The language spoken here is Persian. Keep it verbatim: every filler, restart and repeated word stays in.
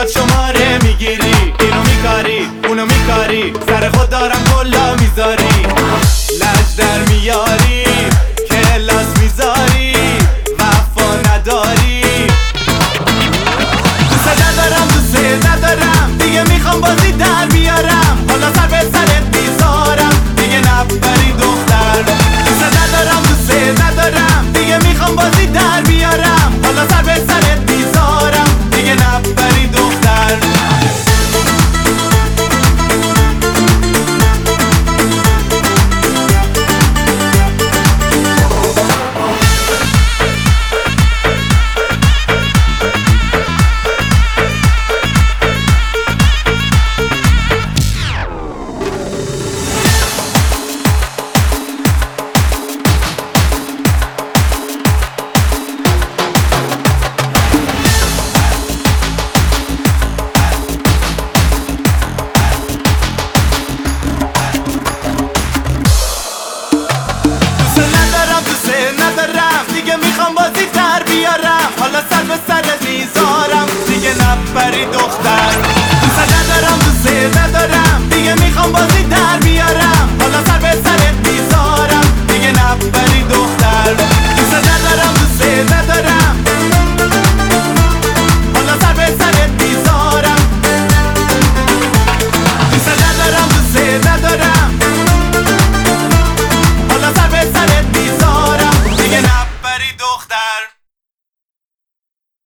فقط شماره میگیری، اینو میکاری اونو میکاری، سر خود دارم کلا میذاری، لج در میاری کلاس میذاری، وفا نداری. دوست ندارم دوست ندارم دیگه، میخوام بازی در بیارم، حالا سر به سرت میذارم دیگه نبری دختر. دوست ندارم دوست ندارم دیگه، میخوام بازی در بیارم، حالا سر به سرت میذارم دیگه نبری دختر. ندارم دیگه، میخوام بازی در بیارم، حالا سر